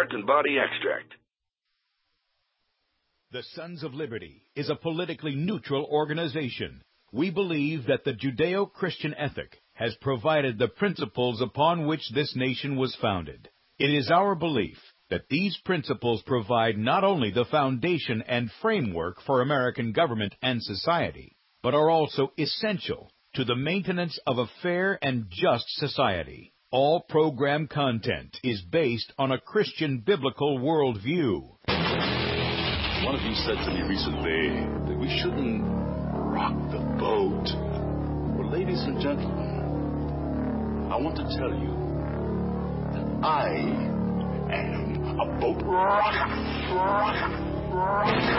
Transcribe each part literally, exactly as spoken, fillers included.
heart and body extract. The Sons of Liberty is a politically neutral organization. We believe that the Judeo-Christian ethic has provided the principles upon which this nation was founded. It is our belief that these principles provide not only the foundation and framework for American government and society, but are also essential to the maintenance of a fair and just society. All program content is based on a Christian biblical worldview. One of you said to me recently that we shouldn't rock the boat. Well, ladies and gentlemen, I want to tell you that I am a boat rocker. rocker, rocker.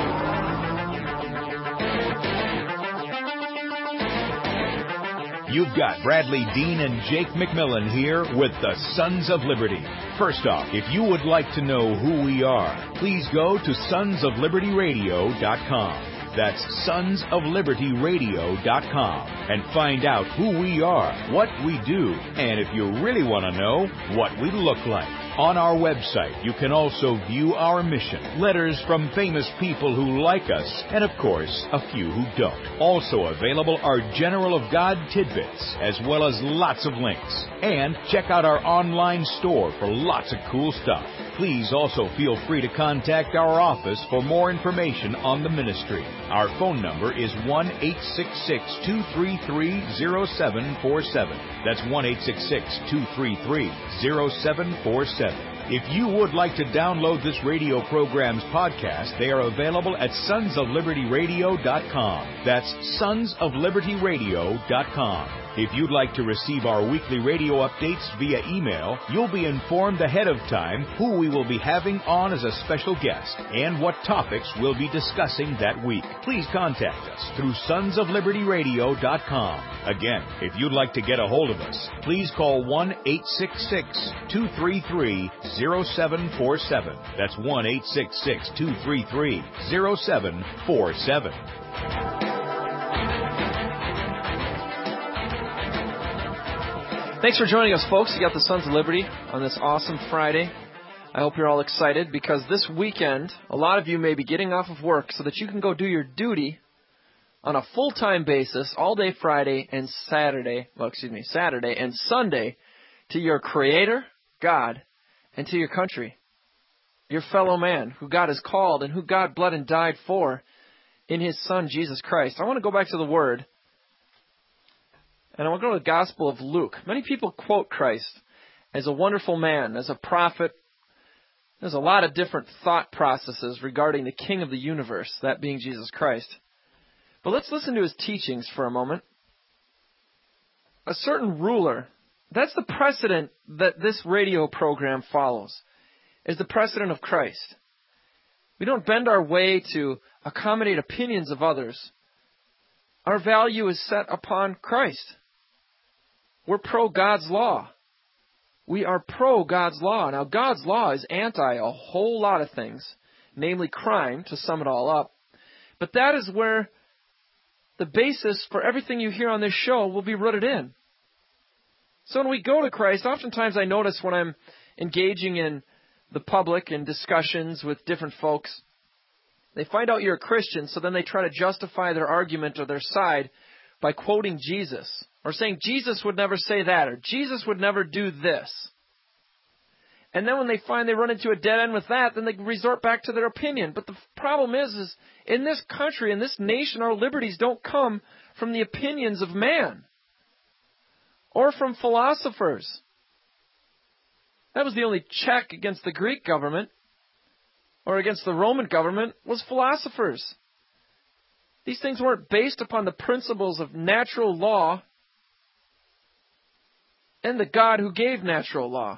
You've got Bradley Dean and Jake McMillan here with the Sons of Liberty. First off, if you would like to know who we are, please go to sons of liberty radio dot com. That's sons of liberty radio dot com and find out who we are, what we do, and if you really want to know, what we look like. On our website, you can also view our mission, letters from famous people who like us, and of course, a few who don't. Also available are General of God tidbits, as well as lots of links. And check out our online store for lots of cool stuff. Please also feel free to contact our office for more information on the ministry. Our phone number is one eight six six, two three three, zero seven four seven. That's one eight six six, two three three, zero seven four seven. If you would like to download this radio program's podcast, they are available at sons of liberty radio dot com. That's sons of liberty radio dot com. If you'd like to receive our weekly radio updates via email, you'll be informed ahead of time who we will be having on as a special guest and what topics we'll be discussing that week. Please contact us through sons of liberty radio dot com. Again, if you'd like to get a hold of us, please call one eight six six, two three three, zero seven four seven. That's one eight six six, two three three, zero seven four seven. Thanks for joining us, folks. You got the Sons of Liberty on this awesome Friday. I hope you're all excited because this weekend, a lot of you may be getting off of work so that you can go do your duty on a full-time basis all day Friday and Saturday, well, excuse me, Saturday and Sunday to your Creator, God, and to your country, your fellow man who God has called and who God bled and died for in His Son, Jesus Christ. I want to go back to the Word. And I want to go to the Gospel of Luke. Many people quote Christ as a wonderful man, as a prophet. There's a lot of different thought processes regarding the King of the universe, that being Jesus Christ. But let's listen to His teachings for a moment. A certain ruler, that's the precedent that this radio program follows, is the precedent of Christ. We don't bend our way to accommodate opinions of others. Our value is set upon Christ. We're pro God's law. We are pro God's law. Now, God's law is anti a whole lot of things, namely crime, to sum it all up. But that is where the basis for everything you hear on this show will be rooted in. So when we go to Christ, oftentimes I notice when I'm engaging in the public in discussions with different folks, they find out you're a Christian, so then they try to justify their argument or their side by quoting Jesus, or saying Jesus would never say that, or Jesus would never do this. And then when they find they run into a dead end with that, then they resort back to their opinion. But the problem is, is in this country, in this nation, our liberties don't come from the opinions of man or from philosophers. That was the only check against the Greek government or against the Roman government was philosophers. These things weren't based upon the principles of natural law and the God who gave natural law.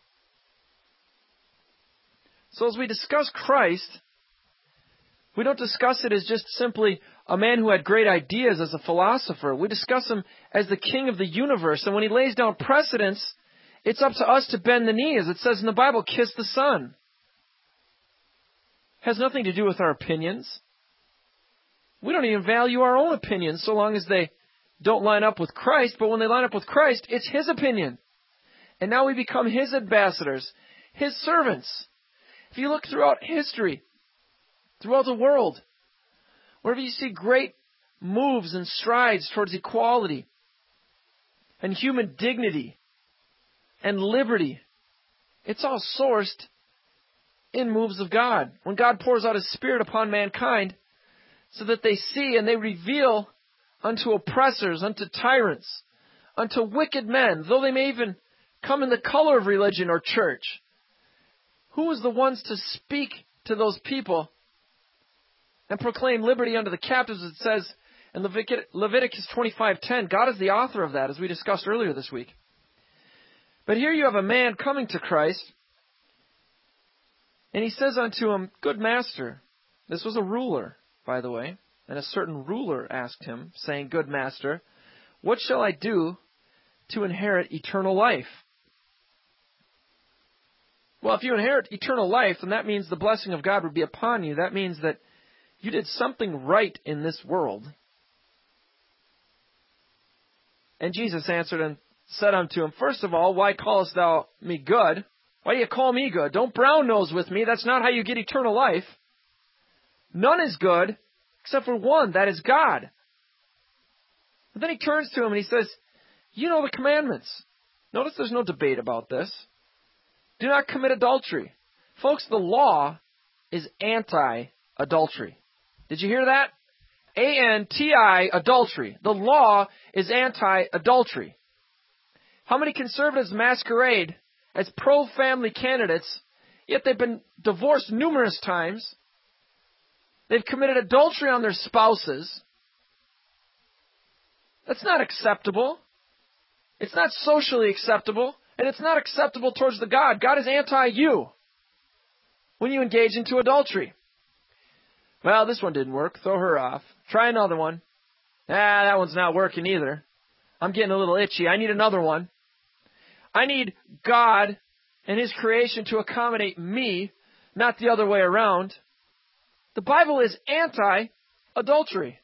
So as we discuss Christ, we don't discuss it as just simply a man who had great ideas as a philosopher. We discuss him as the King of the universe. And when he lays down precedents, it's up to us to bend the knee. As it says in the Bible, kiss the Son. Has nothing to do with our opinions. We don't even value our own opinions so long as they don't line up with Christ. But when they line up with Christ, it's His opinion. And now we become His ambassadors, His servants. If you look throughout history, throughout the world, wherever you see great moves and strides towards equality and human dignity and liberty, it's all sourced in moves of God. When God pours out His Spirit upon mankind so that they see and they reveal unto oppressors, unto tyrants, unto wicked men, though they may even come in the color of religion or church, who is the ones to speak to those people and proclaim liberty unto the captives? It says in Leviticus twenty-five ten, God is the author of that, as we discussed earlier this week. But here you have a man coming to Christ, and he says unto him, Good master. This was a ruler, by the way, and a certain ruler asked him, saying, Good master, what shall I do to inherit eternal life? Well, if you inherit eternal life, then that means the blessing of God would be upon you. That means that you did something right in this world. And Jesus answered and said unto him, First of all, why callest thou me good? Why do you call me good? Don't brown nose with me. That's not how you get eternal life. None is good except for one, that is God. But then he turns to him and he says, You know the commandments. Notice there's no debate about this. Do not commit adultery. Folks, the law is anti-adultery. Did you hear that? A N T I, adultery. The law is anti-adultery. How many conservatives masquerade as pro-family candidates, yet they've been divorced numerous times? They've committed adultery on their spouses. That's not acceptable. It's not socially acceptable, and it's not acceptable towards the God. God is anti-you when you engage into adultery. Well, this one didn't work. Throw her off. Try another one. Ah, that one's not working either. I'm getting a little itchy. I need another one. I need God and His creation to accommodate me, not the other way around. The Bible is anti-adultery.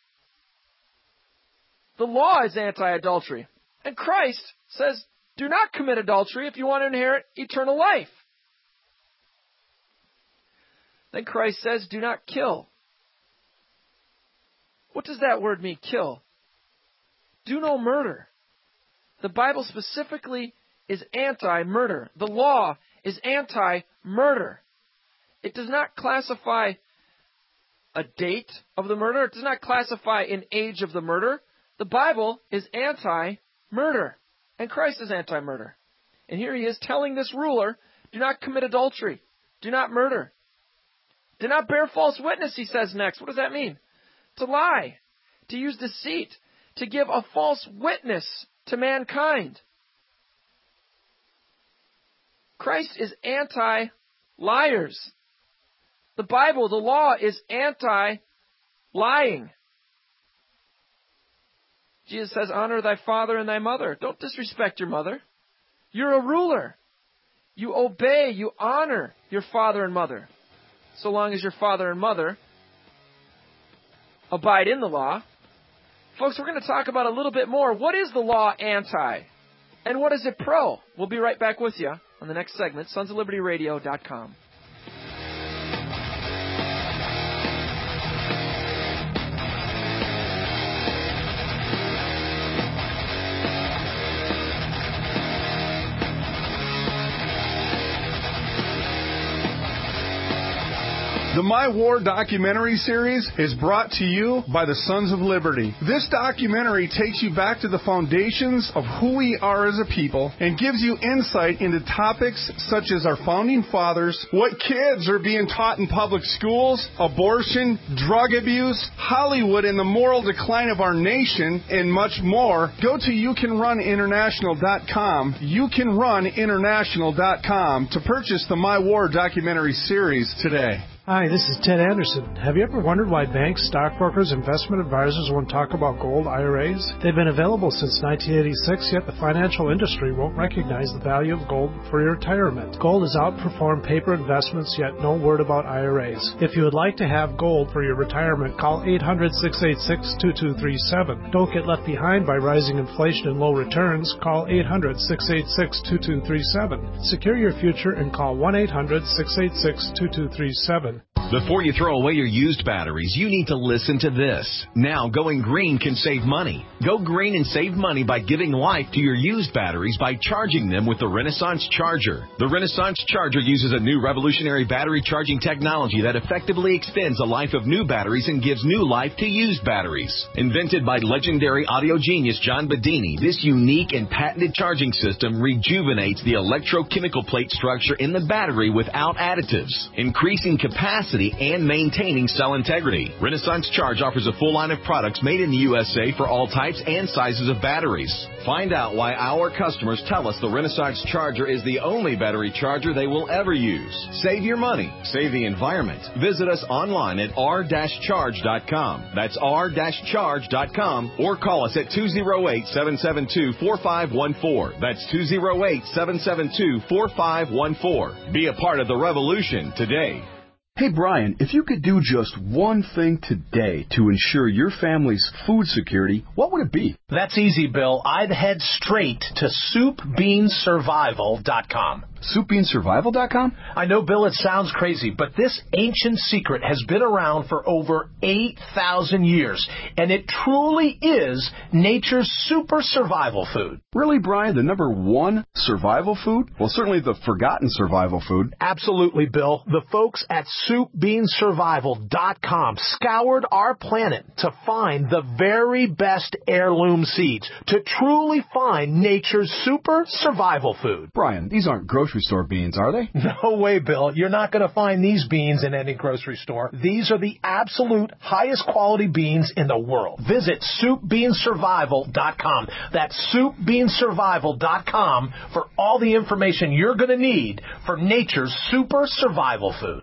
The law is anti-adultery. And Christ says, do not commit adultery if you want to inherit eternal life. Then Christ says, do not kill. What does that word mean, kill? Do no murder. The Bible specifically is anti-murder. The law is anti-murder. It does not classify a date of the murder. It does not classify an age of the murder. The Bible is anti-murder. And Christ is anti-murder. And here He is telling this ruler, do not commit adultery. Do not murder. Do not bear false witness, He says next. What does that mean? To lie. To use deceit. To give a false witness to mankind. Christ is anti-liars. The Bible, the law, is anti-lying. Jesus says, honor thy father and thy mother. Don't disrespect your mother. You're a ruler. You obey, you honor your father and mother. So long as your father and mother abide in the law. Folks, we're going to talk about a little bit more. What is the law anti? And what is it pro? We'll be right back with you on the next segment, sons of liberty radio dot com. The My War documentary series is brought to you by the Sons of Liberty. This documentary takes you back to the foundations of who we are as a people and gives you insight into topics such as our founding fathers, what kids are being taught in public schools, abortion, drug abuse, Hollywood and the moral decline of our nation, and much more. Go to you can run international dot com, you can run international dot com to purchase the My War documentary series today. Hi, this is Ted Anderson. Have you ever wondered why banks, stockbrokers, investment advisors won't talk about gold I R As? They've been available since nineteen eighty-six, yet the financial industry won't recognize the value of gold for your retirement. Gold has outperformed paper investments, yet no word about I R As. If you would like to have gold for your retirement, call eight hundred, six eight six, two two three seven. Don't get left behind by rising inflation and low returns. Call eight hundred, six eight six, two two three seven. Secure your future and call one eight hundred, six eight six, two two three seven. Before you throw away your used batteries, you need to listen to this. Now, going green can save money. Go green and save money by giving life to your used batteries by charging them with the Renaissance Charger. The Renaissance Charger uses a new revolutionary battery charging technology that effectively extends the life of new batteries and gives new life to used batteries. Invented by legendary audio genius John Bedini, this unique and patented charging system rejuvenates the electrochemical plate structure in the battery without additives, increasing capacity and maintaining cell integrity. Renaissance Charge offers a full line of products made in the U S A for all types and sizes of batteries. Find out why our customers tell us the Renaissance Charger is the only battery charger they will ever use. Save your money. Save the environment. Visit us online at r dash charge dot com. That's r dash charge dot com or call us at two oh eight, seven seven two, four five one four. That's two oh eight, seven seven two, four five one four. Be a part of the revolution today. Hey, Brian, if you could do just one thing today to ensure your family's food security, what would it be? That's easy, Bill. I'd head straight to soup bean survival dot com. soup bean survival dot com? I know, Bill, it sounds crazy, but this ancient secret has been around for over eight thousand years, and it truly is nature's super survival food. Really, Brian? The number one survival food? Well, certainly the forgotten survival food. Absolutely, Bill. The folks at soup bean survival dot com scoured our planet to find the very best heirloom seeds, to truly find nature's super survival food. Brian, these aren't grocery store beans, are they? No way, Bill. You're not going to find these beans in any grocery store. These are the absolute highest quality beans in the world. Visit soup bean survival dot com. That's soup bean survival dot com for all the information you're going to need for nature's super survival food.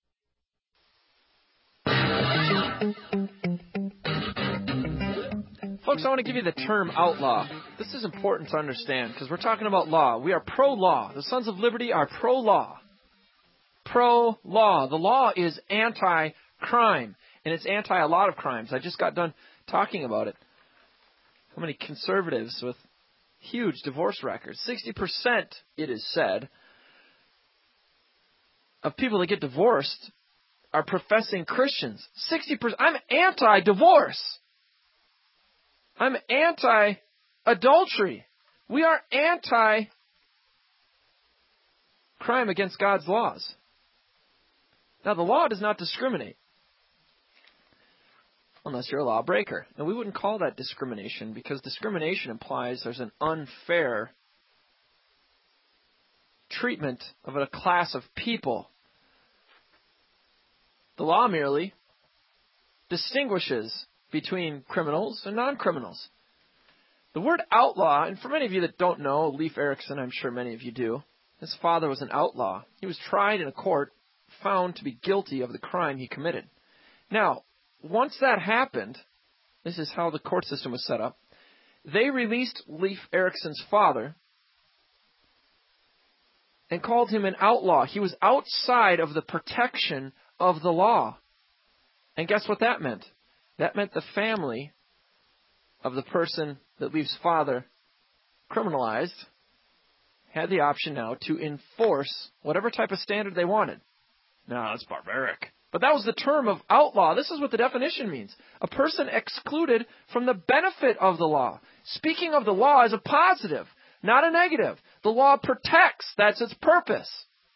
Folks, I want to give you the term outlaw. This is important to understand because we're talking about law. We are pro-law. The Sons of Liberty are pro-law. Pro-law. The law is anti-crime, and it's anti a lot of crimes. I just got done talking about it. How many conservatives with huge divorce records? sixty percent, it is said, of people that get divorced are professing Christians. sixty percent. I'm anti-divorce. I'm anti-adultery. We are anti-crime against God's laws. Now, the law does not discriminate unless you're a lawbreaker. Now, we wouldn't call that discrimination because discrimination implies there's an unfair treatment of a class of people. The law merely distinguishes between criminals and non-criminals. The word outlaw, and for many of you that don't know, Leif Erikson, I'm sure many of you do, his father was an outlaw. He was tried in a court, found to be guilty of the crime he committed. Now, once that happened, this is how the court system was set up, they released Leif Erikson's father and called him an outlaw. He was outside of the protection of the law. And guess what that meant? That meant the family of the person that Leif's father criminalized had the option now to enforce whatever type of standard they wanted. Now, that's barbaric. But that was the term of outlaw. This is what the definition means. A person excluded from the benefit of the law. Speaking of the law as a positive, not a negative. The law protects. That's its purpose.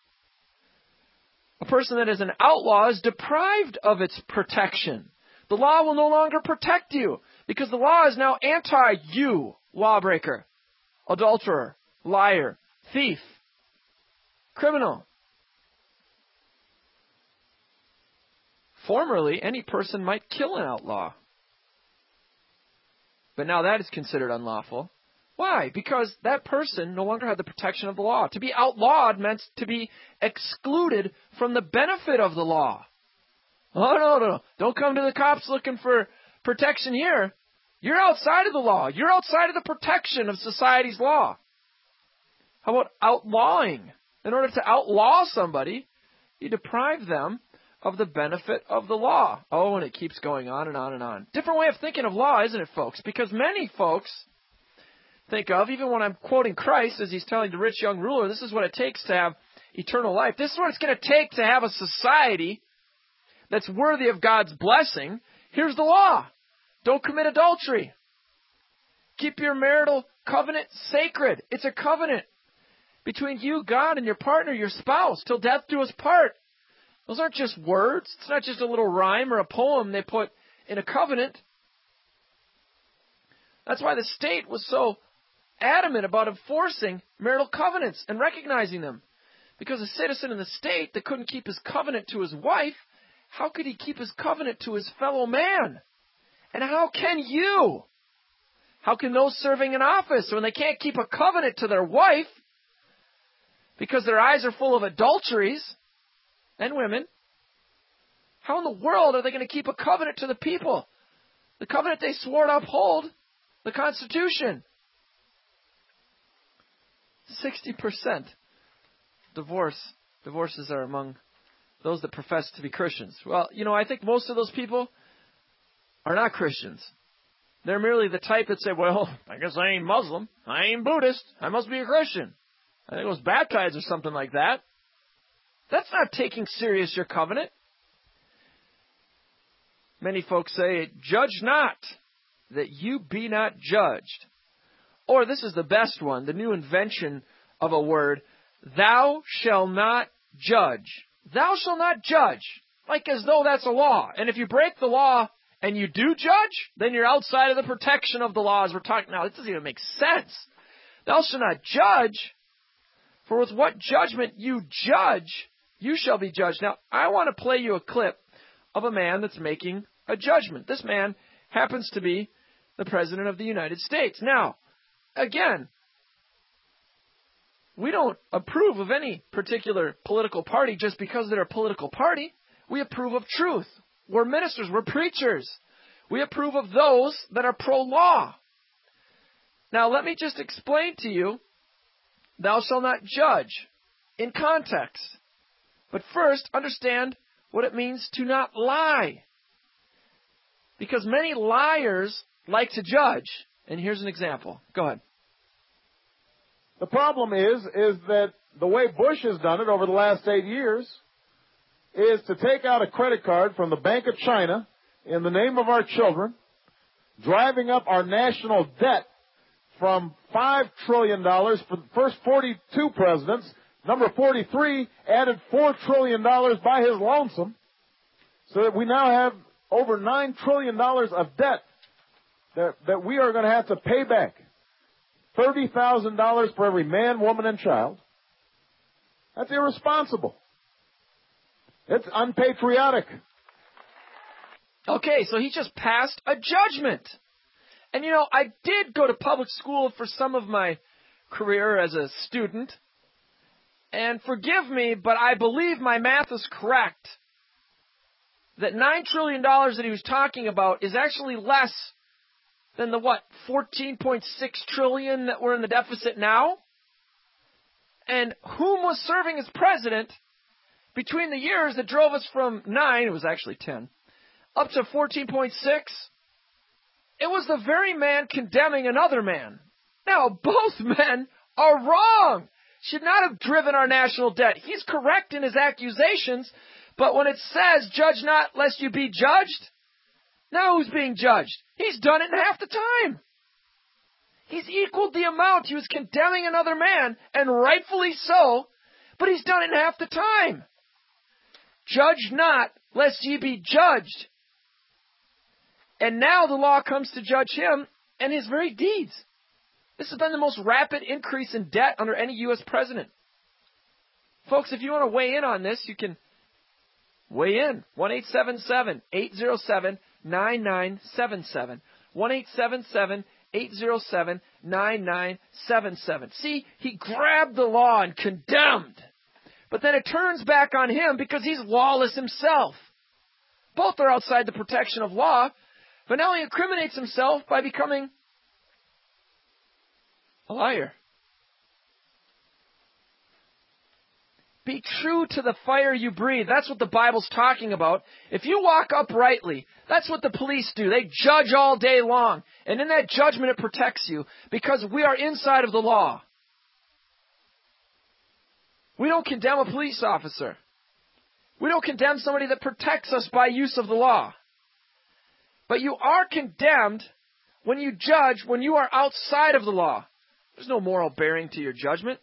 A person that is an outlaw is deprived of its protection. The law will no longer protect you because the law is now anti-you, lawbreaker, adulterer, liar, thief, criminal. Formerly, any person might kill an outlaw. But now that is considered unlawful. Why? Because that person no longer had the protection of the law. To be outlawed meant to be excluded from the benefit of the law. Oh, no, no, no. Don't come to the cops looking for protection here. You're outside of the law. You're outside of the protection of society's law. How about outlawing? In order to outlaw somebody, you deprive them of the benefit of the law. Oh, and it keeps going on and on and on. Different way of thinking of law, isn't it, folks? Because many folks think of, even when I'm quoting Christ as he's telling the rich young ruler, this is what it takes to have eternal life. This is what it's going to take to have a society that's worthy of God's blessing. Here's the law. Don't commit adultery. Keep your marital covenant sacred. It's a covenant between you, God, and your partner, your spouse, till death do us part. Those aren't just words. It's not just a little rhyme or a poem they put in a covenant. That's why the state was so adamant about enforcing marital covenants and recognizing them. Because a citizen in the state that couldn't keep his covenant to his wife, how could he keep his covenant to his fellow man? And how can you? How can those serving in office, when they can't keep a covenant to their wife because their eyes are full of adulteries and women, how in the world are they going to keep a covenant to the people? The covenant they swore to uphold, the Constitution. sixty percent divorce, divorces are among those that profess to be Christians. Well, you know, I think most of those people are not Christians. They're merely the type that say, well, I guess I ain't Muslim. I ain't Buddhist. I must be a Christian. I think I was baptized or something like that. That's not taking serious your covenant. Many folks say, judge not, that you be not judged. Or this is the best one, the new invention of a word, thou shalt not judge. Thou shalt not judge, like as though that's a law. And if you break the law and you do judge, then you're outside of the protection of the law as we're talking now. It doesn't even make sense. Thou shalt not judge, for with what judgment you judge, you shall be judged. Now, I want to play you a clip of a man that's making a judgment. This man happens to be the President of the United States. Now, again, we don't approve of any particular political party just because they're a political party. We approve of truth. We're ministers. We're preachers. We approve of those that are pro-law. Now, let me just explain to you, thou shalt not judge in context. But first, understand what it means to not lie. Because many liars like to judge. And here's an example. Go ahead. The problem is, is that the way Bush has done it over the last eight years is to take out a credit card from the Bank of China in the name of our children, driving up our national debt from five trillion dollars for the first forty-two presidents. Number forty-three added four trillion dollars by his lonesome, so that we now have over nine trillion dollars of debt that, that we are going to have to pay back. thirty thousand dollars for every man, woman, and child. That's irresponsible. It's unpatriotic. Okay, so he just passed a judgment. And you know, I did go to public school for some of my career as a student. And forgive me, but I believe my math is correct. That nine trillion dollars that he was talking about is actually less than the, what, fourteen point six trillion dollars that we're in the deficit now? And whom was serving as president between the years that drove us from nine, it was actually ten, up to fourteen point six? It was the very man condemning another man. Now, both men are wrong. Should not have driven our national debt. He's correct in his accusations, but when it says, judge not lest you be judged, now who's being judged? He's done it in half the time. He's equaled the amount. He was condemning another man, and rightfully so, but he's done it in half the time. Judge not, lest ye be judged. And now the law comes to judge him and his very deeds. This has been the most rapid increase in debt under any U S president. Folks, if you want to weigh in on this, you can weigh in. one eight seven seven, eight zero seven, nine nine seven seven. one eight seven seven, eight zero seven, nine nine seven seven. See, he grabbed the law and condemned. But then it turns back on him because he's lawless himself. Both are outside the protection of law, but now he incriminates himself by becoming a liar. Be true to the fire you breathe. That's what the Bible's talking about. If you walk uprightly, that's what the police do. They judge all day long. And in that judgment, it protects you because we are inside of the law. We don't condemn a police officer. We don't condemn somebody that protects us by use of the law. But you are condemned when you judge when you are outside of the law. There's no moral bearing to your judgment.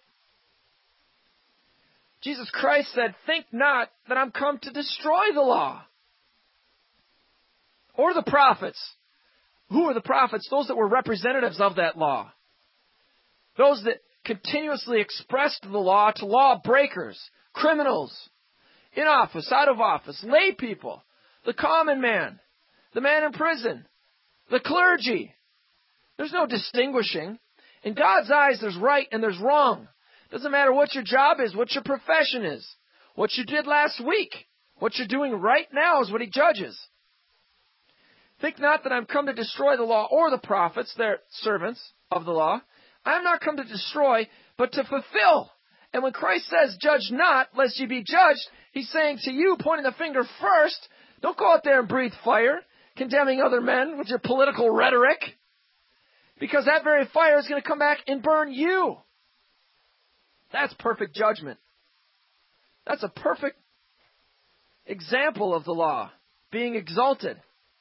Jesus Christ said, think not that I'm come to destroy the law or the prophets. Who are the prophets? Those that were representatives of that law. Those that continuously expressed the law to lawbreakers, criminals, in office, out of office, lay people, the common man, the man in prison, the clergy. There's no distinguishing. In God's eyes, there's right and there's wrong. Doesn't matter what your job is, what your profession is, what you did last week. What you're doing right now is what he judges. Think not that I'm come to destroy the law or the prophets, they're servants of the law. I am not come to destroy, but to fulfill. And when Christ says, judge not, lest ye be judged, he's saying to you, pointing the finger first, don't go out there and breathe fire, condemning other men with your political rhetoric, because that very fire is going to come back and burn you. That's perfect judgment. That's a perfect example of the law being exalted.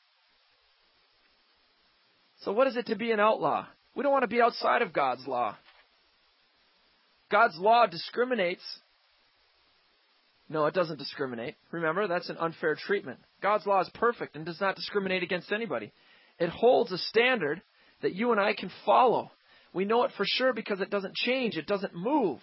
So what is it to be an outlaw? We don't want to be outside of God's law. God's law discriminates. No, it doesn't discriminate. Remember, that's an unfair treatment. God's law is perfect and does not discriminate against anybody. It holds a standard that you and I can follow. We know it for sure because it doesn't change. It doesn't move.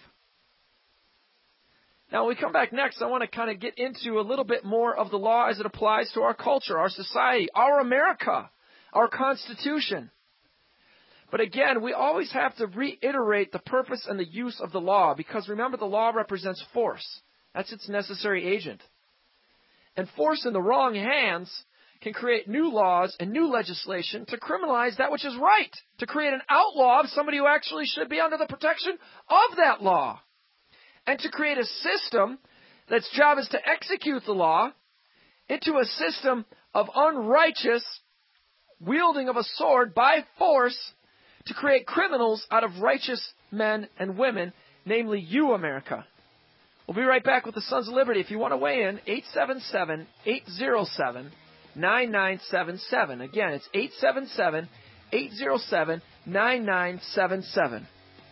Now, when we come back next, I want to kind of get into a little bit more of the law as it applies to our culture, our society, our America, our Constitution. But again, we always have to reiterate the purpose and the use of the law because remember, the law represents force. That's its necessary agent. And force in the wrong hands can create new laws and new legislation to criminalize that which is right, to create an outlaw of somebody who actually should be under the protection of that law, and to create a system that's job is to execute the law into a system of unrighteous wielding of a sword by force to create criminals out of righteous men and women, namely you, America. We'll be right back with the Sons of Liberty. If you want to weigh in, eight seven seven, eight zero seven, nine nine seven seven. Again, it's eight seven seven, eight zero seven, nine nine seven seven.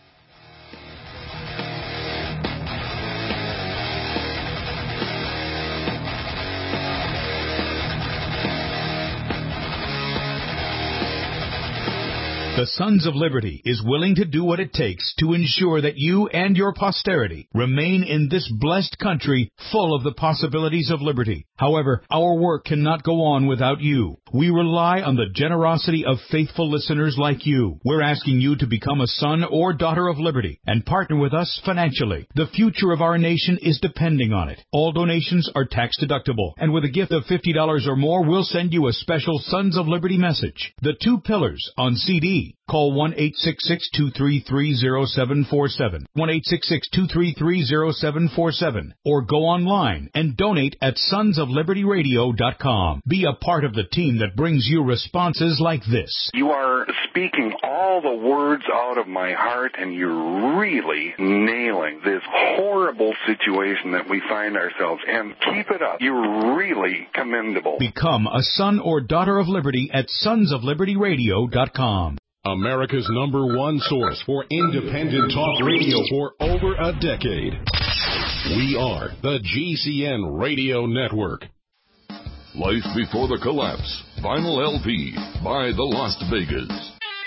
The Sons of Liberty is willing to do what it takes to ensure that you and your posterity remain in this blessed country full of the possibilities of liberty. However, our work cannot go on without you. We rely on the generosity of faithful listeners like you. We're asking you to become a son or daughter of liberty and partner with us financially. The future of our nation is depending on it. All donations are tax deductible, and with a gift of fifty dollars or more, we'll send you a special Sons of Liberty message. The Two Pillars on C D. Call one eight six six, two three three, zero seven four seven, one eight six six, two three three, zero seven four seven, or go online and donate at sons of liberty radio dot com. Be a part of the team that brings you responses like this. You are speaking all the words out of my heart, and you're really nailing this horrible situation that we find ourselves in. Keep it up. You're really commendable. Become a son or daughter of liberty at sons of liberty radio dot com. America's number one source for independent talk radio for over a decade. We are the G C N Radio Network. Life Before the Collapse, Vinyl L P by the Las Vegas.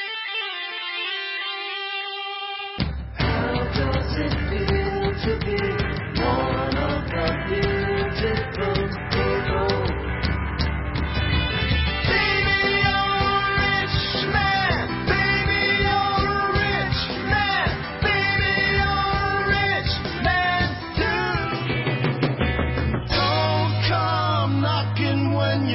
How does it feel to be one of the beautiful people? Baby, you're a rich man. Baby, you're a rich man. Baby, you're a rich man too. Don't come knocking when you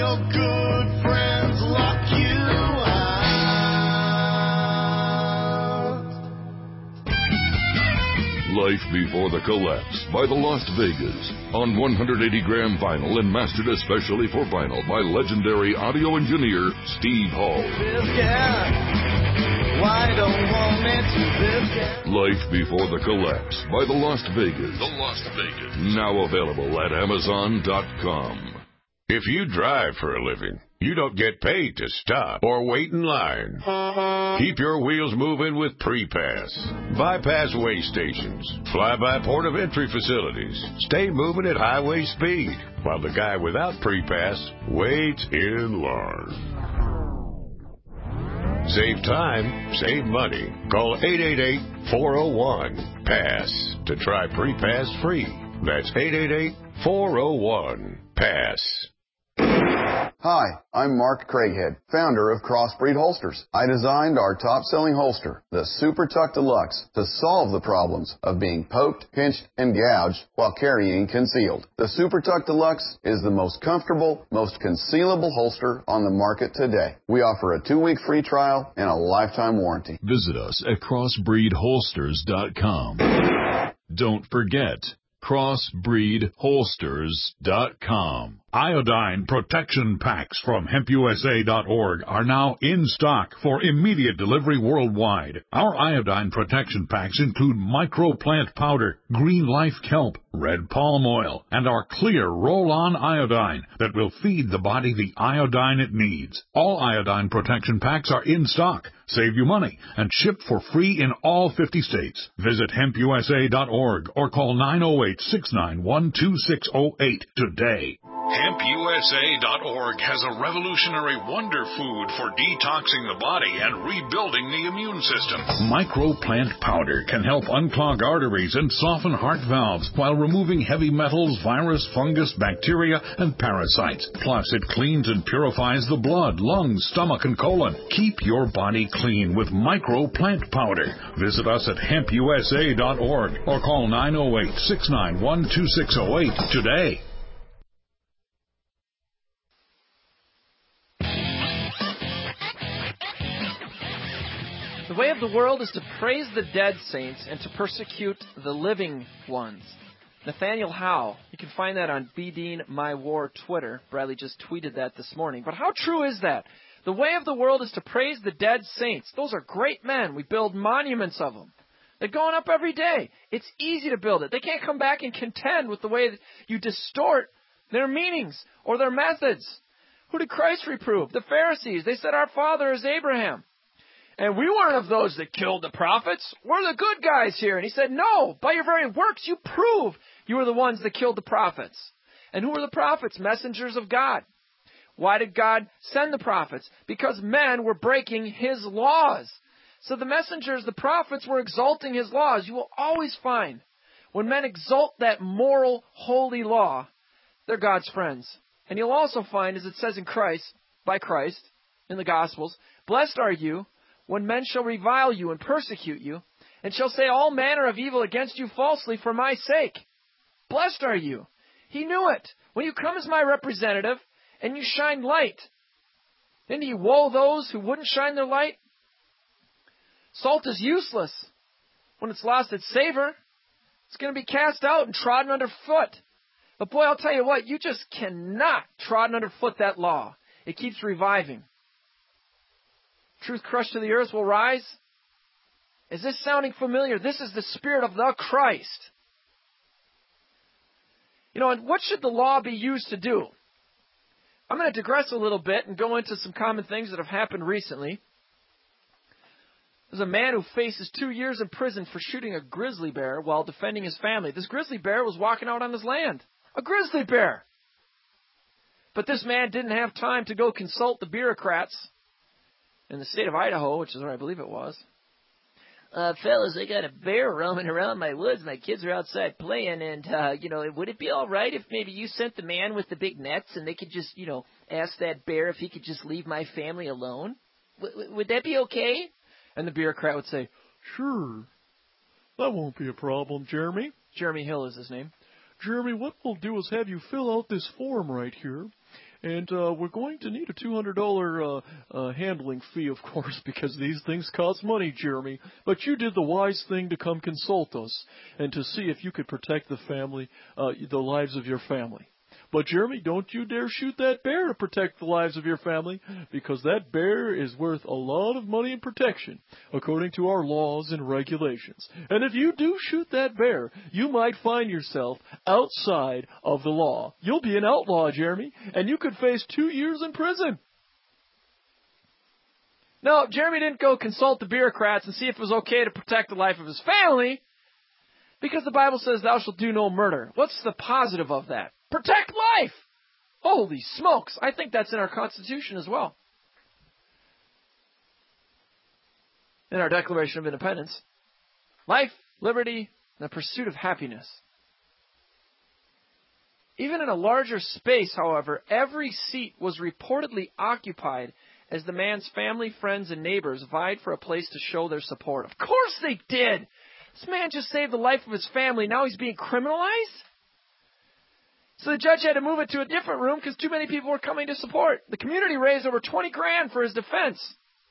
Life Before the Collapse by the Las Vegas on one hundred eighty gram vinyl and mastered especially for vinyl by legendary audio engineer Steve Hall. Why don't want me to this guy? Life Before the Collapse by the Las Vegas. The Las Vegas. Now available at Amazon dot com. If you drive for a living, you don't get paid to stop or wait in line. Keep your wheels moving with Pre-Pass. Bypass way stations, fly-by port of entry facilities. Stay moving at highway speed while the guy without Pre-Pass waits in line. Save time, save money. Call eight eight eight, four oh one, PASS to try Pre-Pass free. That's eight eight eight, four oh one, PASS. Hi, I'm Mark Craighead, founder of Crossbreed Holsters. I designed our top-selling holster, the Super Tuck Deluxe, to solve the problems of being poked, pinched, and gouged while carrying concealed. The Super Tuck Deluxe is the most comfortable, most concealable holster on the market today. We offer a two-week free trial and a lifetime warranty. Visit us at crossbreed holsters dot com. Don't forget, crossbreed holsters dot com. Iodine protection packs from hemp U S A dot org are now in stock for immediate delivery worldwide. Our iodine protection packs include microplant powder, green life kelp, red palm oil, and our clear roll-on iodine that will feed the body the iodine it needs. All iodine protection packs are in stock, save you money, and shipped for free in all fifty states. Visit hemp U S A dot org or call nine oh eight, six nine one, two six oh eight today. hemp U S A dot org has a revolutionary wonder food for detoxing the body and rebuilding the immune system. Microplant powder can help unclog arteries and soften heart valves while removing heavy metals, virus, fungus, bacteria, and parasites. Plus, it cleans and purifies the blood, lungs, stomach, and colon. Keep your body clean with microplant powder. Visit us at hemp U S A dot org or call nine oh eight, six nine one, two six oh eight today. The way of the world is to praise the dead saints and to persecute the living ones. Nathaniel Howe. You can find that on B Dean My War Twitter. Bradley just tweeted that this morning. But how true is that? The way of the world is to praise the dead saints. Those are great men. We build monuments of them. They're going up every day. It's easy to build it. They can't come back and contend with the way that you distort their meanings or their methods. Who did Christ reprove? The Pharisees. They said, our father is Abraham. And we weren't of those that killed the prophets. We're the good guys here. And he said, no, by your very works you prove you were the ones that killed the prophets. And who were the prophets? Messengers of God. Why did God send the prophets? Because men were breaking his laws. So the messengers, the prophets, were exalting his laws. You will always find when men exalt that moral, holy law, they're God's friends. And you'll also find, as it says in Christ, by Christ, in the Gospels, blessed are you when men shall revile you and persecute you, and shall say all manner of evil against you falsely for my sake. Blessed are you. He knew it. When you come as my representative, and you shine light, then do you woe those who wouldn't shine their light? Salt is useless. When it's lost its savor, it's going to be cast out and trodden underfoot. But boy, I'll tell you what, you just cannot trodden underfoot that law. It keeps reviving. Truth crushed to the earth will rise. Is this sounding familiar? This is the spirit of the Christ. You know, and what should the law be used to do? I'm going to digress a little bit and go into some common things that have happened recently. There's a man who faces two years in prison for shooting a grizzly bear while defending his family. This grizzly bear was walking out on his land. A grizzly bear! But this man didn't have time to go consult the bureaucrats in the state of Idaho, which is where I believe it was. Uh, fellas, I got a bear roaming around my woods. My kids are outside playing, and, uh, you know, would it be all right if maybe you sent the man with the big nets and they could just, you know, ask that bear if he could just leave my family alone? W- would that be okay? And the bureaucrat would say, sure, that won't be a problem, Jeremy. Jeremy Hill is his name. Jeremy, what we'll do is have you fill out this form right here. And uh, we're going to need a two hundred dollars uh, uh, handling fee, of course, because these things cost money, Jeremy. But you did the wise thing to come consult us and to see if you could protect the family, uh, the lives of your family. But, Jeremy, don't you dare shoot that bear to protect the lives of your family, because that bear is worth a lot of money in protection, according to our laws and regulations. And if you do shoot that bear, you might find yourself outside of the law. You'll be an outlaw, Jeremy, and you could face two years in prison. No, Jeremy didn't go consult the bureaucrats and see if it was okay to protect the life of his family, because the Bible says thou shalt do no murder. What's the positive of that? Protect life! Holy smokes! I think that's in our Constitution as well. In our Declaration of Independence. Life, liberty, and the pursuit of happiness. Even in a larger space, however, every seat was reportedly occupied as the man's family, friends, and neighbors vied for a place to show their support. Of course they did! This man just saved the life of his family. Now he's being criminalized? So the judge had to move it to a different room because too many people were coming to support. The community raised over twenty grand for his defense.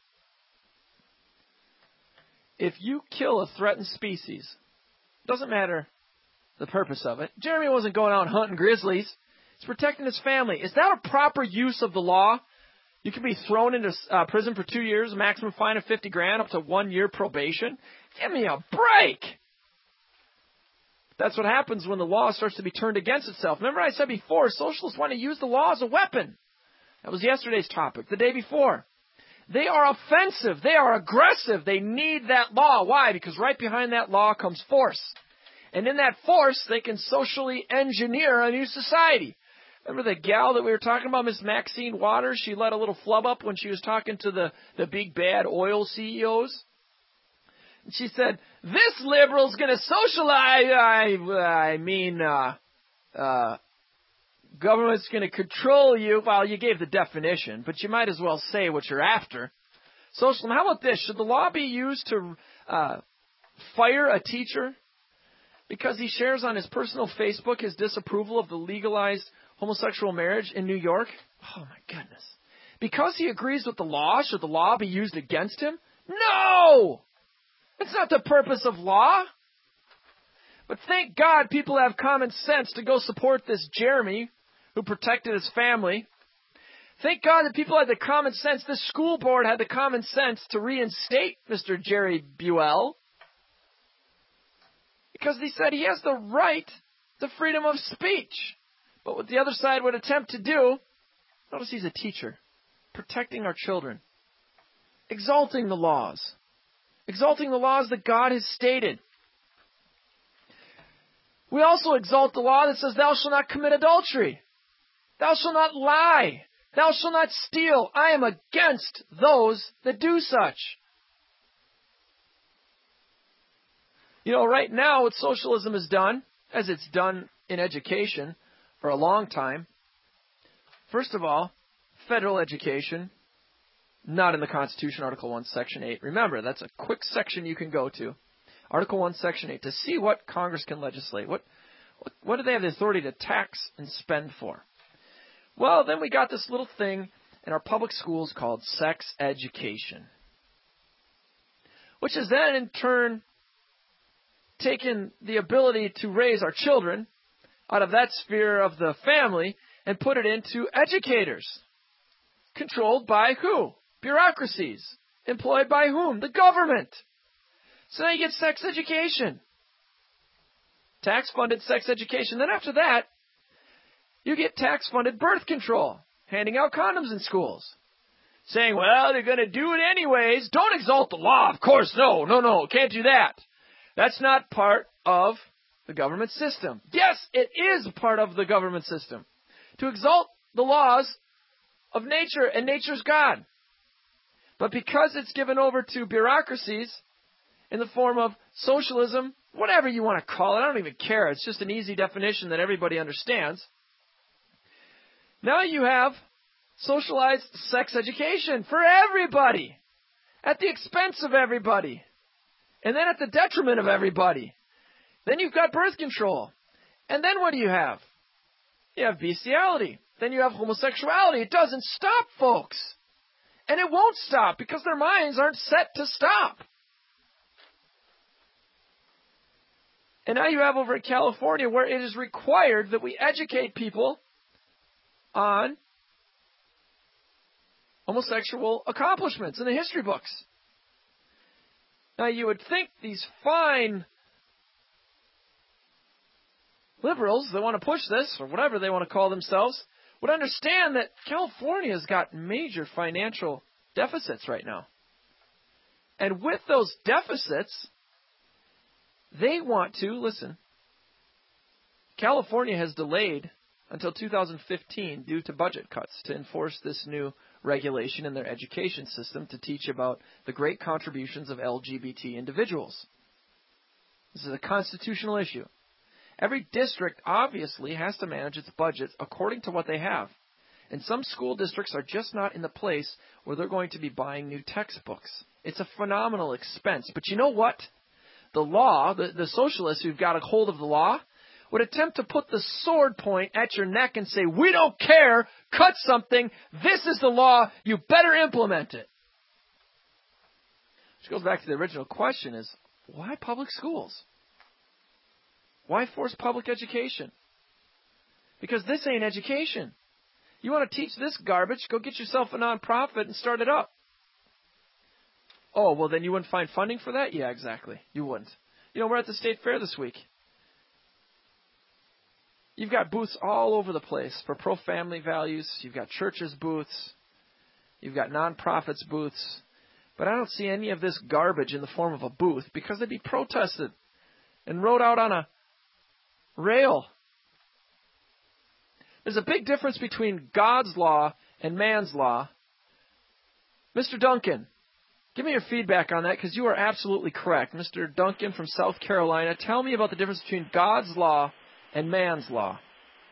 If you kill a threatened species, doesn't matter the purpose of it. Jeremy wasn't going out hunting grizzlies. He's protecting his family. Is that a proper use of the law? You can be thrown into uh, prison for two years, a maximum fine of fifty grand, up to one year probation. Give me a break. That's what happens when the law starts to be turned against itself. Remember I said before, socialists want to use the law as a weapon. That was yesterday's topic, the day before. They are offensive. They are aggressive. They need that law. Why? Because right behind that law comes force. And in that force, they can socially engineer a new society. Remember the gal that we were talking about, Miss Maxine Waters? She let a little flub up when she was talking to the, the big bad oil C E Os. She said, this liberal's going to socialize, I, I mean, uh, uh, government's going to control you. Well, you gave the definition, but you might as well say what you're after. Socialism, how about this? Should the law be used to uh, fire a teacher because he shares on his personal Facebook his disapproval of the legalized homosexual marriage in New York? Oh, my goodness. Because he agrees with the law, should the law be used against him? No! It's not the purpose of law. But thank God people have common sense to go support this Jeremy who protected his family. Thank God that people had the common sense, this school board had the common sense to reinstate Mister Jerry Buell. Because he said he has the right to freedom of speech. But what the other side would attempt to do, notice he's a teacher, protecting our children, exalting the laws. Exalting the laws that God has stated. We also exalt the law that says, thou shalt not commit adultery. Thou shalt not lie. Thou shalt not steal. I am against those that do such. You know, right now what socialism has done, as it's done in education for a long time, first of all, federal education, not in the Constitution, Article one, Section eight. Remember, that's a quick section you can go to. Article one, Section eight, to see what Congress can legislate. What, what, what do they have the authority to tax and spend for? Well, then we got this little thing in our public schools called sex education, which has then in turn taken the ability to raise our children out of that sphere of the family and put it into educators. Controlled by who? Bureaucracies. Employed by whom? The government. So now you get sex education. Tax-funded sex education. Then after that, you get tax-funded birth control. Handing out condoms in schools. Saying, well, they're going to do it anyways. Don't exalt the law. Of course, no, no, no. Can't do that. That's not part of the government system. Yes, it is part of the government system. To exalt the laws of nature and nature's God. But because it's given over to bureaucracies in the form of socialism, whatever you want to call it, I don't even care. It's just an easy definition that everybody understands. Now you have socialized sex education for everybody at the expense of everybody and then at the detriment of everybody. Then you've got birth control. And then what do you have? You have bestiality. Then you have homosexuality. It doesn't stop, folks. And it won't stop because their minds aren't set to stop. And now you have over in California where it is required that we educate people on homosexual accomplishments in the history books. Now you would think these fine liberals that want to push this, or whatever they want to call themselves, would understand that California's got major financial deficits right now. And with those deficits, they want to, listen, California has delayed until two thousand fifteen due to budget cuts to enforce this new regulation in their education system to teach about the great contributions of L G B T individuals. This is a constitutional issue. Every district obviously has to manage its budgets according to what they have. And some school districts are just not in the place where they're going to be buying new textbooks. It's a phenomenal expense. But you know what? The law, the, the socialists who've got a hold of the law, would attempt to put the sword point at your neck and say, we don't care, cut something, this is the law, you better implement it. Which goes back to the original question is, why public schools? Why force public education? Because this ain't education. You want to teach this garbage, go get yourself a nonprofit and start it up. Oh, well then you wouldn't find funding for that? Yeah, exactly. You wouldn't. You know, we're at the state fair this week. You've got booths all over the place for pro-family values. You've got churches' booths. You've got nonprofits' booths. But I don't see any of this garbage in the form of a booth because they'd be protested and rode out on a rail. There's a big difference between God's law and man's law. Mister Duncan, give me your feedback on that because you are absolutely correct. Mister Duncan from South Carolina, tell me about the difference between God's law and man's law.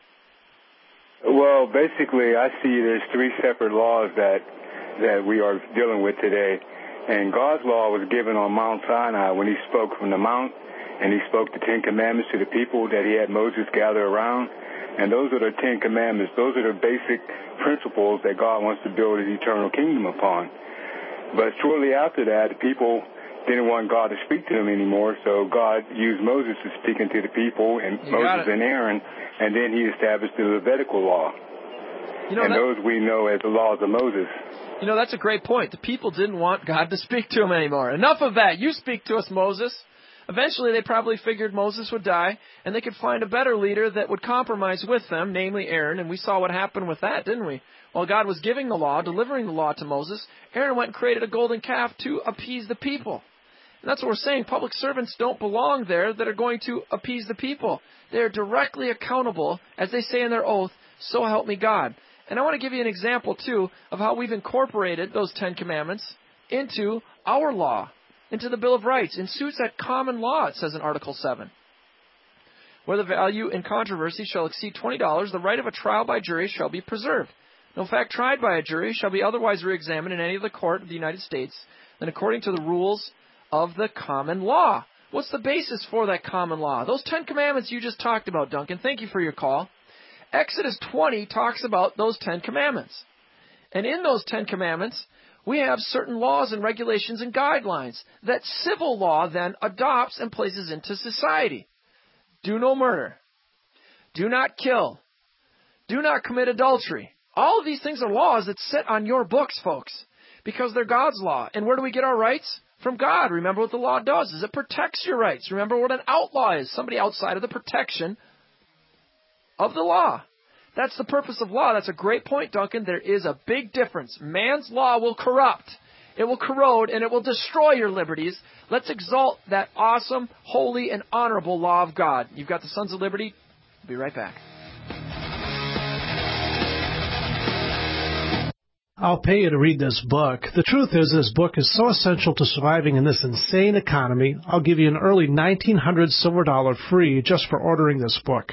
Well, basically, I see there's three separate laws that that we are dealing with today. And God's law was given on Mount Sinai when he spoke from the mount, and he spoke the Ten Commandments to the people that he had Moses gather around. And those are the Ten Commandments. Those are the basic principles that God wants to build his eternal kingdom upon. But shortly after that, the people didn't want God to speak to them anymore, so God used Moses to speak into the people, and you Moses and Aaron, and then he established the Levitical law. You know, and that, those we know as the laws of Moses. You know, that's a great point. The people didn't want God to speak to them anymore. Enough of that. You speak to us, Moses. Eventually, they probably figured Moses would die, and they could find a better leader that would compromise with them, namely Aaron, and we saw what happened with that, didn't we? While God was giving the law, delivering the law to Moses, Aaron went and created a golden calf to appease the people. And that's what we're saying. Public servants don't belong there that are going to appease the people. They are directly accountable, as they say in their oath, so help me God. And I want to give you an example, too, of how we've incorporated those Ten Commandments into our law, into the Bill of Rights. In suits at common law, it says in Article seven. Where the value in controversy shall exceed twenty dollars, the right of a trial by jury shall be preserved. No fact tried by a jury shall be otherwise reexamined in any of the court of the United States than according to the rules of the common law. What's the basis for that common law? Those Ten Commandments you just talked about, Duncan. Thank you for your call. Exodus twenty talks about those Ten Commandments. And in those Ten Commandments, we have certain laws and regulations and guidelines that civil law then adopts and places into society. Do no murder. Do not kill. Do not commit adultery. All of these things are laws that sit on your books, folks, because they're God's law. And where do we get our rights? From God. Remember what the law does is it protects your rights. Remember what an outlaw is, somebody outside of the protection of the law. That's the purpose of law. That's a great point, Duncan. There is a big difference. Man's law will corrupt. It will corrode, and it will destroy your liberties. Let's exalt that awesome, holy, and honorable law of God. You've got the Sons of Liberty. We'll be right back. I'll pay you to read this book. The truth is, this book is so essential to surviving in this insane economy, I'll give you an early nineteen hundreds silver dollar free just for ordering this book.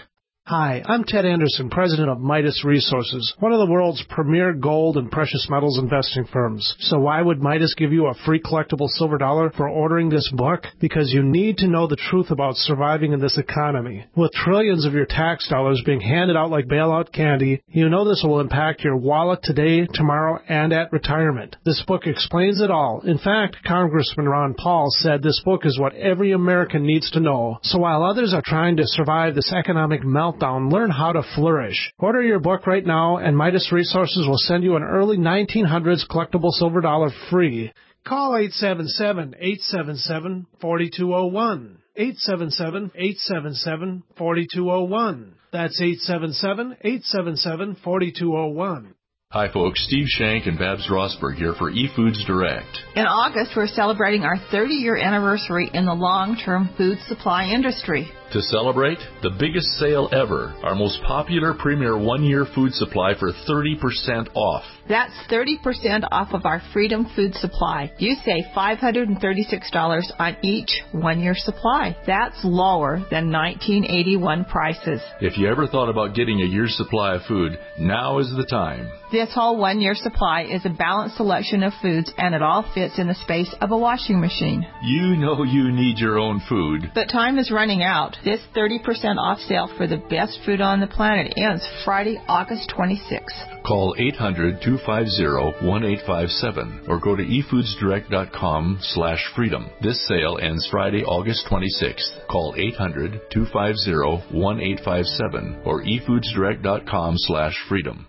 Hi, I'm Ted Anderson, president of Midas Resources, one of the world's premier gold and precious metals investing firms. So why would Midas give you a free collectible silver dollar for ordering this book? Because you need to know the truth about surviving in this economy. With trillions of your tax dollars being handed out like bailout candy, you know this will impact your wallet today, tomorrow, and at retirement. This book explains it all. In fact, Congressman Ron Paul said this book is what every American needs to know. So while others are trying to survive this economic meltdown, learn how to flourish. Order your book right now, and Midas Resources will send you an early nineteen hundreds collectible silver dollar free. Call eight seven seven, eight seven seven, four two zero one. eight seven seven, eight seven seven, four two zero one. That's eight seven seven, eight seven seven, four two zero one. Hi folks, Steve Shank and Babs Rossberg here for eFoods Direct. In August, we're celebrating our thirty-year anniversary in the long-term food supply industry. To celebrate, the biggest sale ever, our most popular premier one-year food supply for thirty percent off. That's thirty percent off of our Freedom Food Supply. You save five hundred thirty-six dollars on each one-year supply. That's lower than nineteen eighty-one prices. If you ever thought about getting a year's supply of food, now is the time. This whole one-year supply is a balanced selection of foods, and it all fits in the space of a washing machine. You know you need your own food. But time is running out. This thirty percent off sale for the best food on the planet ends Friday, August twenty-sixth. Call eight hundred, two five zero, one eight five seven or go to efoodsdirect.com slash freedom. This sale ends Friday, August twenty-sixth. Call eight hundred, two five zero, one eight five seven or efoodsdirect.com slash freedom.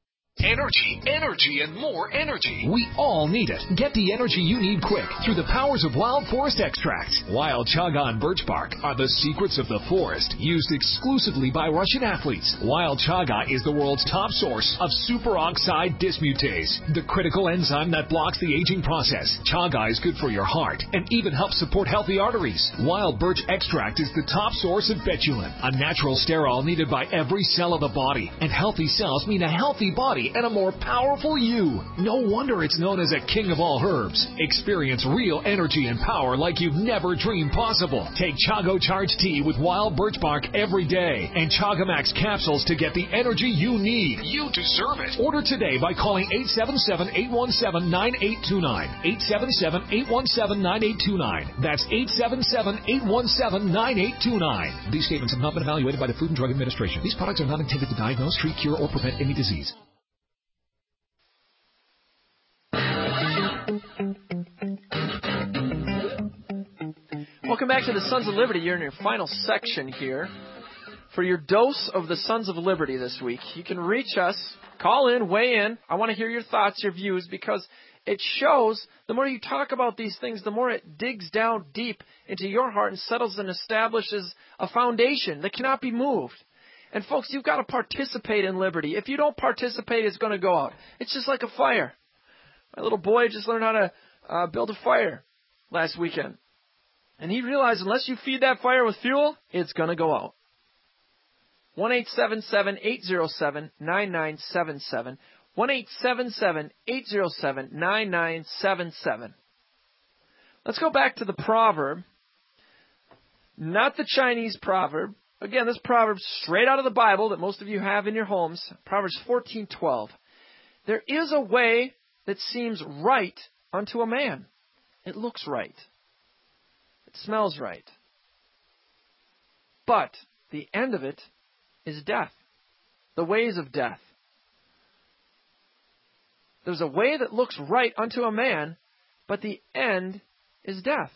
Energy, energy, and more energy. We all need it. Get the energy you need quick through the powers of Wild Forest Extracts. Wild Chaga and birch bark are the secrets of the forest, used exclusively by Russian athletes. Wild Chaga is the world's top source of superoxide dismutase, the critical enzyme that blocks the aging process. Chaga is good for your heart and even helps support healthy arteries. Wild birch extract is the top source of betulin, a natural sterol needed by every cell of the body. And healthy cells mean a healthy body and a more powerful you. No wonder it's known as a king of all herbs. Experience real energy and power like you've never dreamed possible. Take Chago Charge Tea with wild birch bark every day and Chagamax capsules to get the energy you need. You deserve it. Order today by calling eight seven seven, eight one seven, nine eight two nine. eight seven seven, eight one seven, nine eight two nine. That's eight seven seven, eight one seven, nine eight two nine. These statements have not been evaluated by the Food and Drug Administration. These products are not intended to diagnose, treat, cure, or prevent any disease. Welcome back to the Sons of Liberty. You're in your final section here for your dose of the Sons of Liberty this week. You can reach us, call in, weigh in. I want to hear your thoughts, your views, because it shows the more you talk about these things, the more it digs down deep into your heart and settles and establishes a foundation that cannot be moved. And folks, you've got to participate in liberty. If you don't participate, it's going to go out. It's just like a fire. My little boy just learned how to uh, build a fire last weekend. And he realized unless you feed that fire with fuel, it's going to go out. one eight seven seven, eight zero seven, nine nine seven seven. one eight seven seven, eight zero seven, nine nine seven seven. Let's go back to the proverb. Not the Chinese proverb. Again, this proverb straight out of the Bible that most of you have in your homes. Proverbs fourteen twelve. There is a way that seems right unto a man. It looks right. It smells right. But the end of it is death. The ways of death. There's a way that looks right unto a man, but the end is death.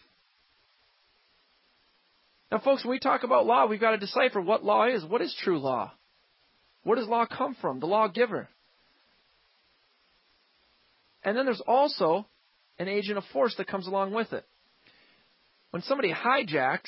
Now, folks, when we talk about law, we've got to decipher what law is. What is true law? Where does law come from? The lawgiver. And then there's also an agent of force that comes along with it. When somebody hijacks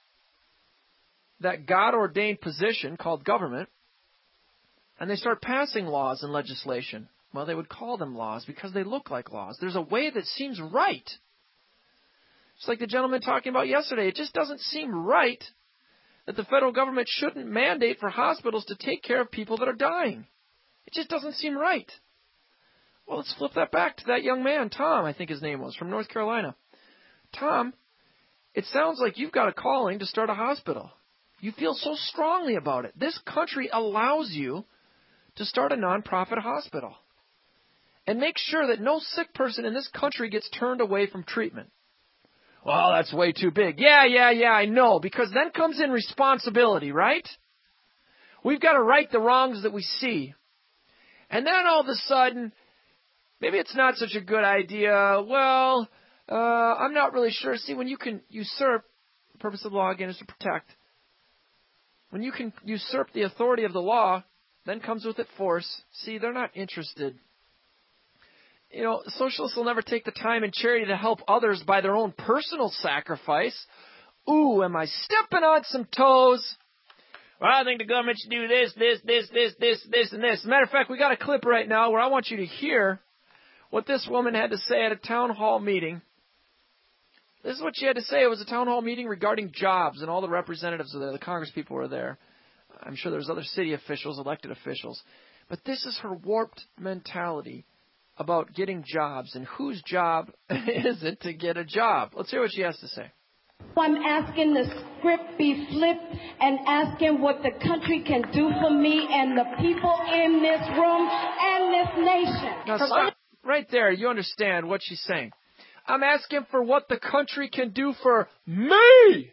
that God-ordained position called government, and they start passing laws and legislation, well, they would call them laws because they look like laws. There's a way that seems right. Just like the gentleman talking about yesterday, it just doesn't seem right that the federal government shouldn't mandate for hospitals to take care of people that are dying. It just doesn't seem right. Well, let's flip that back to that young man, Tom, I think his name was, from North Carolina. Tom, it sounds like you've got a calling to start a hospital. You feel so strongly about it. This country allows you to start a nonprofit hospital and make sure that no sick person in this country gets turned away from treatment. Well, that's way too big. Yeah, yeah, yeah, I know, because then comes in responsibility, right? We've got to right the wrongs that we see. And then all of a sudden, maybe it's not such a good idea. Well, uh, I'm not really sure. See, when you can usurp, the purpose of the law, again, is to protect. When you can usurp the authority of the law, then comes with it force. See, they're not interested. You know, socialists will never take the time and charity to help others by their own personal sacrifice. Ooh, am I stepping on some toes? Well, I think the government should do this, this, this, this, this, this, and this. As a matter of fact, we got a clip right now where I want you to hear what this woman had to say at a town hall meeting. This is what she had to say. It was a town hall meeting regarding jobs, and all the representatives were there. The Congress people were there. I'm sure there was other city officials, elected officials. But this is her warped mentality about getting jobs, and whose job is it to get a job? Let's hear what she has to say. I'm asking the script be flipped and asking what the country can do for me and the people in this room and this nation. Now, stop right there. You understand what she's saying. I'm asking for what the country can do for me.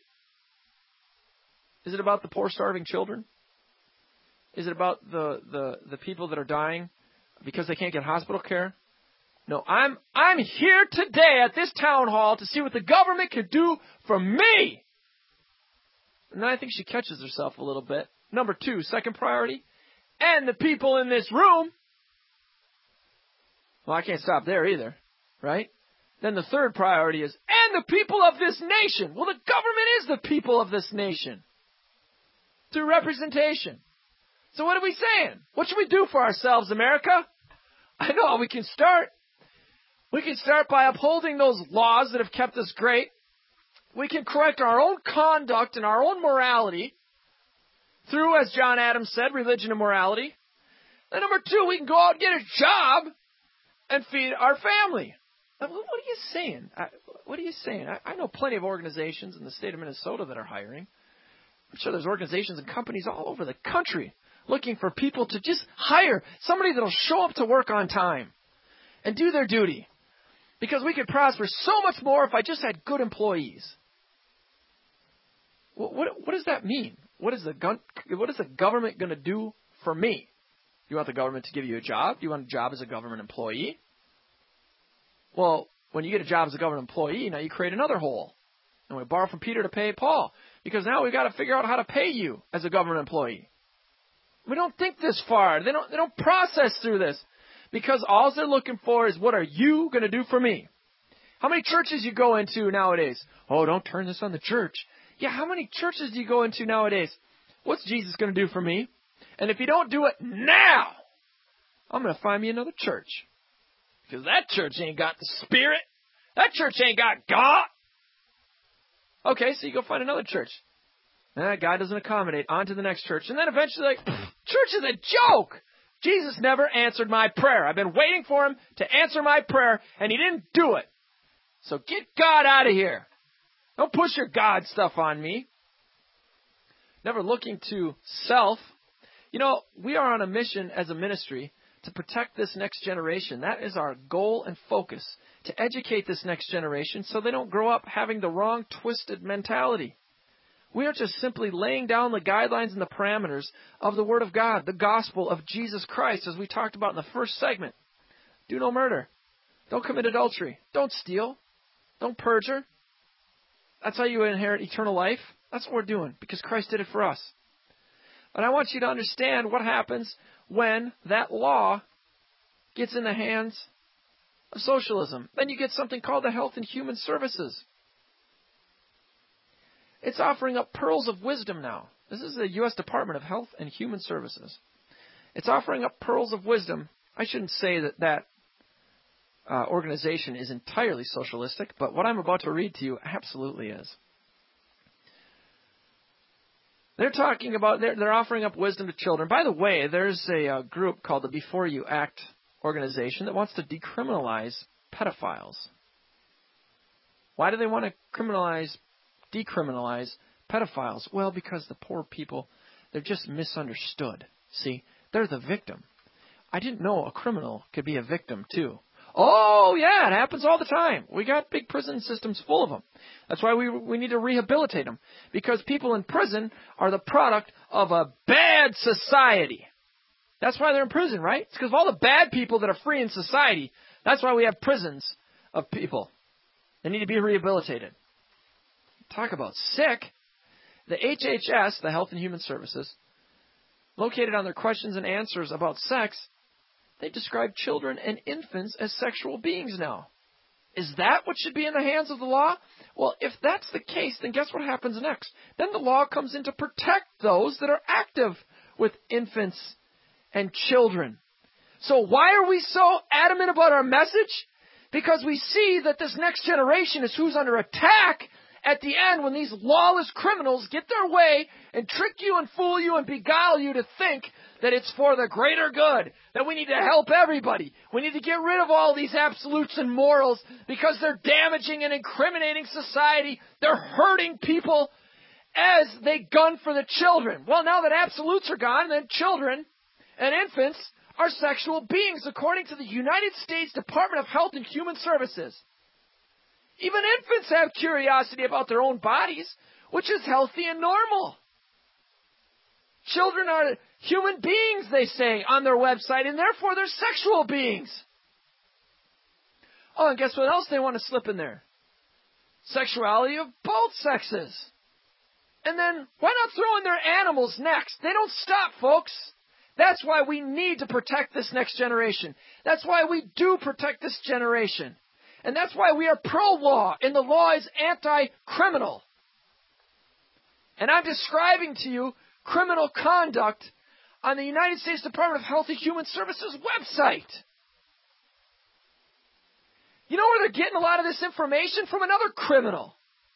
Is it about the poor, starving children? Is it about the, the, the people that are dying because they can't get hospital care? No, I'm I'm here today at this town hall to see what the government can do for me. And then I think she catches herself a little bit. Number two, second priority, and the people in this room. Well, I can't stop there either, right? Then the third priority is, and the people of this nation. Well, the government is the people of this nation through representation. So what are we saying? What should we do for ourselves, America? I know we can start. We can start by upholding those laws that have kept us great. We can correct our own conduct and our own morality through, as John Adams said, religion and morality. And number two, we can go out and get a job and feed our family. What are you saying? What are you saying? I know plenty of organizations in the state of Minnesota that are hiring. I'm sure there's organizations and companies all over the country looking for people to just hire somebody that'll show up to work on time and do their duty. Because we could prosper so much more if I just had good employees. What, what, what does that mean? What is the gun, what is the government going to do for me? You want the government to give you a job? Do you want a job as a government employee? Well, when you get a job as a government employee, now you create another hole. And we borrow from Peter to pay Paul. Because now we've got to figure out how to pay you as a government employee. We don't think this far. They don't, they don't process through this. Because all they're looking for is, what are you going to do for me? How many churches you go into nowadays? Oh, don't turn this on the church. Yeah, how many churches do you go into nowadays? What's Jesus going to do for me? And if you don't do it now, I'm going to find me another church. Because that church ain't got the Spirit. That church ain't got God. Okay, so you go find another church. And that guy doesn't accommodate. On to the next church. And then eventually, like, church is a joke. Jesus never answered my prayer. I've been waiting for him to answer my prayer, and he didn't do it. So get God out of here. Don't push your God stuff on me. Never looking to self. You know, we are on a mission as a ministry to protect this next generation. That is our goal and focus, to educate this next generation so they don't grow up having the wrong, twisted mentality. We are just simply laying down the guidelines and the parameters of the Word of God, the gospel of Jesus Christ, as we talked about in the first segment. Do no murder. Don't commit adultery. Don't steal. Don't perjure. That's how you inherit eternal life. That's what we're doing, because Christ did it for us. But I want you to understand what happens when that law gets in the hands of socialism. Then you get something called the Health and Human Services. It's offering up pearls of wisdom now. This is the U S Department of Health and Human Services. It's offering up pearls of wisdom. I shouldn't say that that uh, organization is entirely socialistic, but what I'm about to read to you absolutely is. They're talking about, they're, they're offering up wisdom to children. By the way, there's a, a group called the Before You Act organization that wants to decriminalize pedophiles. Why do they want to criminalize, decriminalize pedophiles? Well, because the poor people, they're just misunderstood. See, they're the victim. I didn't know a criminal could be a victim, too. Oh, yeah, it happens all the time. We got big prison systems full of them. That's why we we need to rehabilitate them. Because people in prison are the product of a bad society. That's why they're in prison, right? It's because of all the bad people that are free in society. That's why we have prisons of people. They need to be rehabilitated. Talk about sick. The H H S, the Health and Human Services, located on their questions and answers about sex, they describe children and infants as sexual beings now. Is that what should be in the hands of the law? Well, if that's the case, then guess what happens next? Then the law comes in to protect those that are active with infants and children. So why are we so adamant about our message? Because we see that this next generation is who's under attack at the end when these lawless criminals get their way and trick you and fool you and beguile you to think that it's for the greater good, that we need to help everybody. We need to get rid of all these absolutes and morals because they're damaging and incriminating society. They're hurting people as they gun for the children. Well, now that absolutes are gone, then children and infants are sexual beings according to the United States Department of Health and Human Services. Even infants have curiosity about their own bodies, which is healthy and normal. Children are human beings, they say on their website, and therefore they're sexual beings. Oh, and guess what else they want to slip in there? Sexuality of both sexes. And then why not throw in their animals next? They don't stop, folks. That's why we need to protect this next generation. That's why we do protect this generation. And that's why we are pro-law, and the law is anti-criminal. And I'm describing to you criminal conduct on the United States Department of Health and Human Services website. You know where they're getting a lot of this information? From another criminal.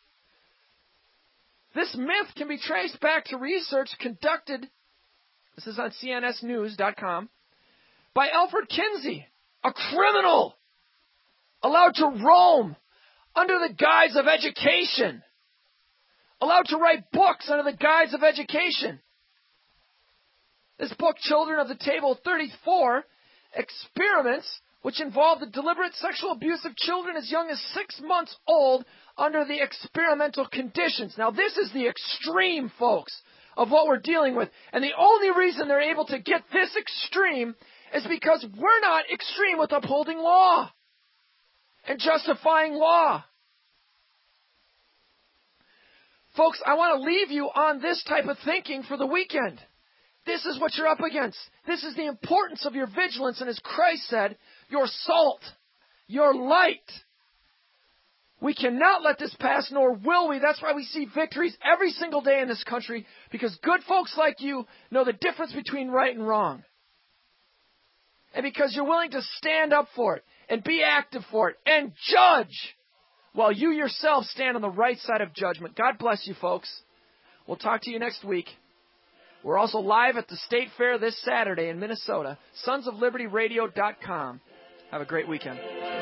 This myth can be traced back to research conducted, this is on C N S news dot com, by Alfred Kinsey, a criminal allowed to roam under the guise of education, allowed to write books under the guise of education. This book, Children of the Table thirty-four, experiments which involve the deliberate sexual abuse of children as young as six months old under the experimental conditions. Now, this is the extreme, folks, of what we're dealing with. And the only reason they're able to get this extreme is because we're not extreme with upholding law and justifying law. Folks, I want to leave you on this type of thinking for the weekend. This is what you're up against. This is the importance of your vigilance. And as Christ said, your salt, your light. We cannot let this pass, nor will we. That's why we see victories every single day in this country, because good folks like you know the difference between right and wrong. And because you're willing to stand up for it and be active for it and judge while you yourself stand on the right side of judgment. God bless you, folks. We'll talk to you next week. We're also live at the State Fair this Saturday in Minnesota. sons of liberty radio dot com. Have a great weekend.